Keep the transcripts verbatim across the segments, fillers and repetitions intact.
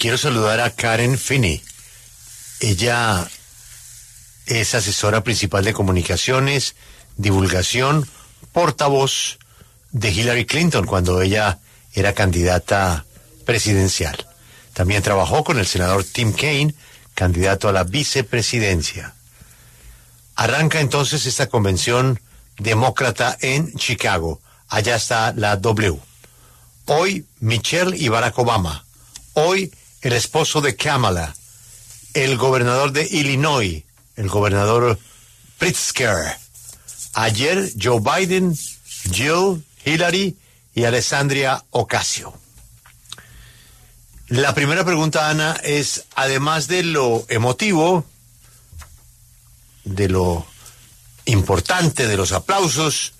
quiero saludar a Karen Finney. Ella es asesora principal de comunicaciones, divulgación, portavoz de Hillary Clinton cuando ella era candidata presidencial. También trabajó con el senador Tim Kaine, candidato a la vicepresidencia. Arranca entonces esta convención demócrata en Chicago. Allá está la W. Hoy Michelle y Barack Obama. Hoy el esposo de Kamala, el gobernador de Illinois, el gobernador Pritzker. Ayer Joe Biden, Jill, Hillary y Alessandria Ocasio. La primera pregunta, Ana, es, además de lo emotivo, de lo importante, de los aplausos,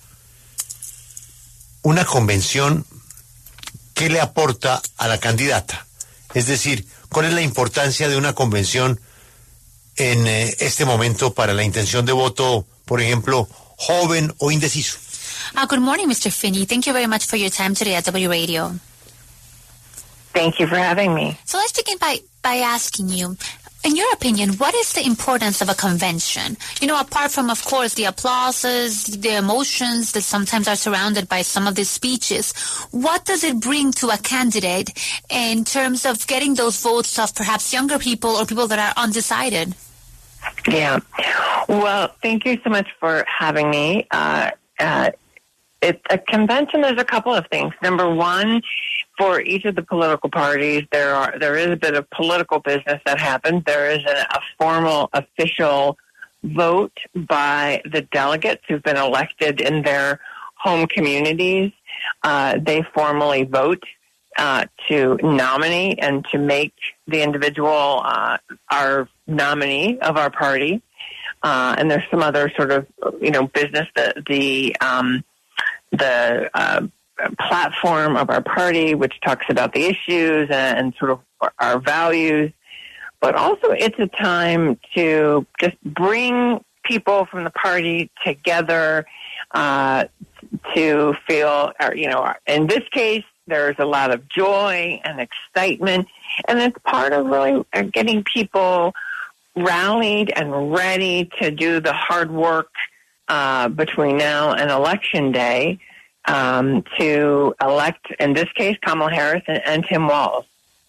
una convención, ¿qué le aporta a la candidata? Es decir, ¿cuál es la importancia de una convención en eh, este momento para la intención de voto, por ejemplo, joven o indeciso? Uh, good morning, Mister Finney. Thank you very much for your time today at W Radio. Thank you for having me. So let's begin by, by asking you, in your opinion, what is the importance of a convention? You know, apart from, of course, the applauses, the emotions that sometimes are surrounded by some of these speeches, what does it bring to a candidate in terms of getting those votes of perhaps younger people or people that are undecided? Yeah. Well, thank you so much for having me. Uh, uh, it, a convention, there's a couple of things. Number one, for each of the political parties, there are there is a bit of political business that happens. There is a, a formal, official vote by the delegates who've been elected in their home communities. Uh, they formally vote uh, to nominate and to make the individual uh, our nominee of our party. Uh, and there's some other sort of, you know, business, the the um, the uh, platform of our party, which talks about the issues and, and sort of our values. But also it's a time to just bring people from the party together uh, to feel, you know, in this case, there's a lot of joy and excitement. And it's part of really getting people rallied and ready to do the hard work uh, between now and Election Day um, to elect, in this case, Kamala Harris and, and Tim Walz.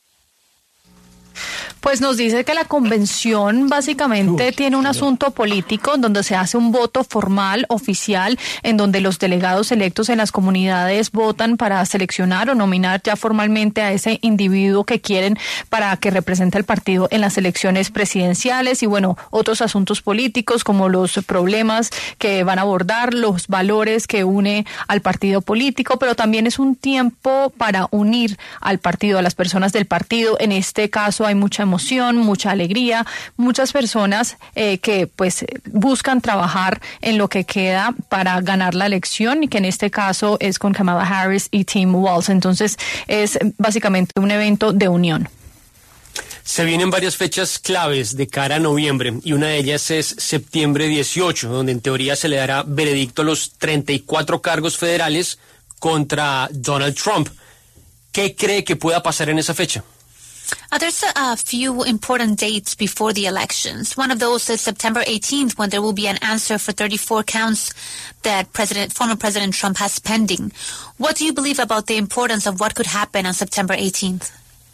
Pues nos dice que la convención básicamente tiene un asunto político donde se hace un voto formal, oficial, en donde los delegados electos en las comunidades votan para seleccionar o nominar ya formalmente a ese individuo que quieren para que represente al partido en las elecciones presidenciales y bueno, otros asuntos políticos como los problemas que van a abordar, los valores que une al partido político, pero también es un tiempo para unir al partido, a las personas del partido. En este caso hay mucha emoción, mucha alegría, muchas personas eh, que pues buscan trabajar en lo que queda para ganar la elección y que en este caso es con Kamala Harris y Tim Walz. Entonces es básicamente un evento de unión. Se vienen varias fechas claves de cara a noviembre y una de ellas es septiembre dieciocho, donde en teoría se le dará veredicto a los treinta y cuatro cargos federales contra Donald Trump. ¿Qué cree que pueda pasar en esa fecha? Uh, there's a, a few important dates before the elections. One of those is September eighteenth, when there will be an answer for thirty-four counts that President, former President Trump has pending. What do you believe about the importance of what could happen on September eighteenth?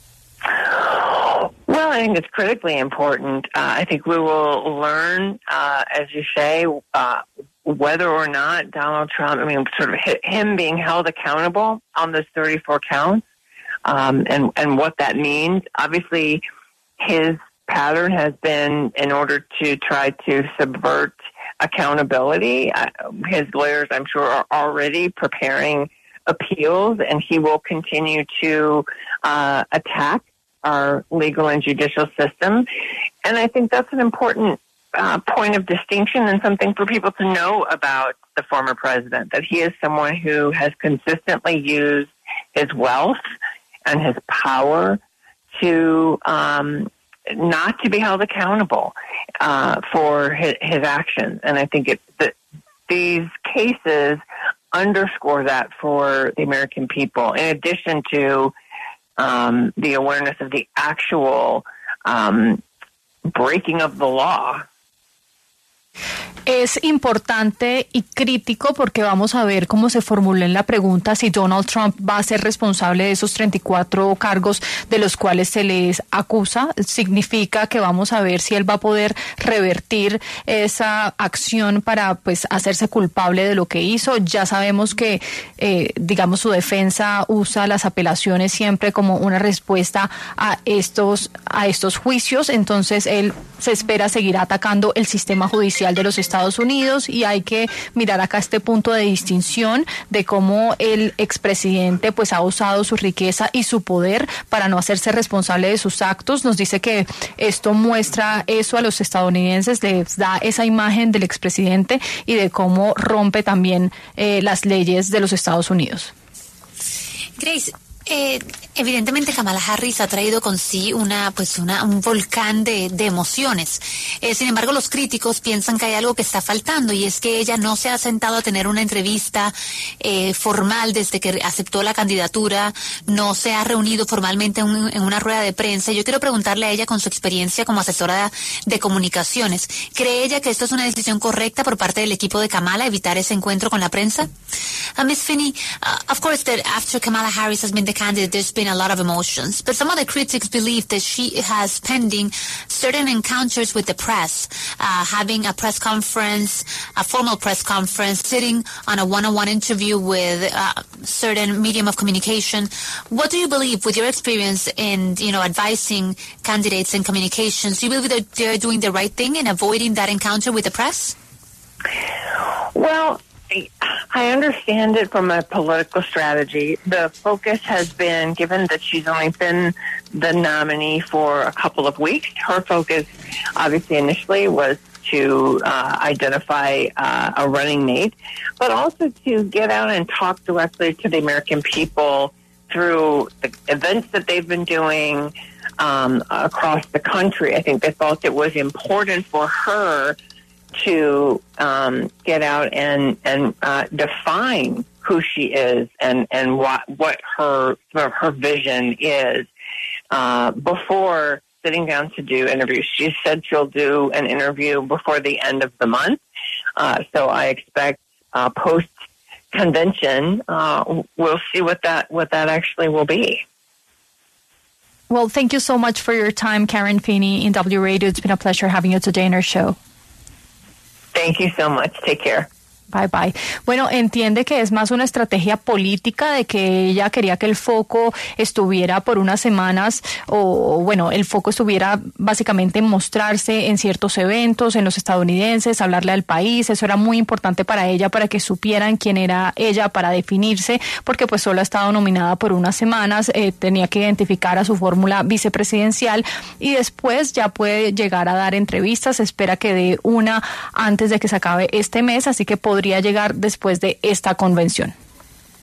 Well, I think it's critically important. Uh, I think we will learn, uh, as you say, uh, whether or not Donald Trump, I mean, sort of him being held accountable on those thirty-four counts. Um, and, and what that means. Obviously, his pattern has been in order to try to subvert accountability. Uh, his lawyers, I'm sure, are already preparing appeals, and he will continue to uh, attack our legal and judicial system. And I think that's an important uh, point of distinction and something for people to know about the former president, that he is someone who has consistently used his wealth and his power to um, not to be held accountable uh, for his, his actions. And I think it, that these cases underscore that for the American people, in addition to um, the awareness of the actual um, breaking of the law. Es importante y crítico porque vamos a ver cómo se formula en la pregunta si Donald Trump va a ser responsable de esos treinta y cuatro cargos de los cuales se les acusa. Significa que vamos a ver si él va a poder revertir esa acción para pues hacerse culpable de lo que hizo. Ya sabemos que, eh, digamos, su defensa usa las apelaciones siempre como una respuesta a estos, a estos juicios. Entonces, él se espera seguir atacando el sistema judicial de los Estados Unidos y hay que mirar acá este punto de distinción de cómo el expresidente pues ha usado su riqueza y su poder para no hacerse responsable de sus actos. Nos dice que esto muestra eso a los estadounidenses, les da esa imagen del expresidente y de cómo rompe también eh, las leyes de los Estados Unidos. Grace, Eh, evidentemente Kamala Harris ha traído con sí una, pues una, un volcán de, de emociones. Eh, sin embargo, los críticos piensan que hay algo que está faltando y es que ella no se ha sentado a tener una entrevista eh, formal desde que aceptó la candidatura, no se ha reunido formalmente en, un, en una rueda de prensa. Yo quiero preguntarle a ella con su experiencia como asesora de comunicaciones. ¿Cree ella que esto es una decisión correcta por parte del equipo de Kamala, evitar ese encuentro con la prensa? Uh, Miz Finney, uh, of course that after Kamala Harris has been the candidate, there's been a lot of emotions, but some of the critics believe that she has pending certain encounters with the press, uh, having a press conference, a formal press conference, sitting on a one-on-one interview with uh, certain medium of communication. What do you believe, with your experience in, you know, advising candidates in communications, do you believe that they're doing the right thing in avoiding that encounter with the press? Well, I understand it from a political strategy. The focus has been, given that she's only been the nominee for a couple of weeks, her focus obviously initially was to uh, identify uh, a running mate, but also to get out and talk directly to the American people through the events that they've been doing um, across the country. I think they felt it was important for her to um, get out and and uh, define who she is and and what what her her vision is uh, before sitting down to do interviews. She said she'll do an interview before the end of the month, uh, so I expect uh, post convention uh, we'll see what that what that actually will be. Well, thank you so much for your time, Karen Finney in W Radio. It's been a pleasure having you today in our show. Thank you so much. Take care. Bye, bye. Bueno, entiende que es más una estrategia política de que ella quería que el foco estuviera por unas semanas o, bueno, el foco estuviera básicamente en mostrarse en ciertos eventos, en los estadounidenses, hablarle al país. Eso era muy importante para ella, para que supieran quién era ella, para definirse, porque pues solo ha estado nominada por unas semanas, eh, tenía que identificar a su fórmula vicepresidencial y después ya puede llegar a dar entrevistas. Se espera que dé una antes de que se acabe este mes, así que podría llegar después de esta convención.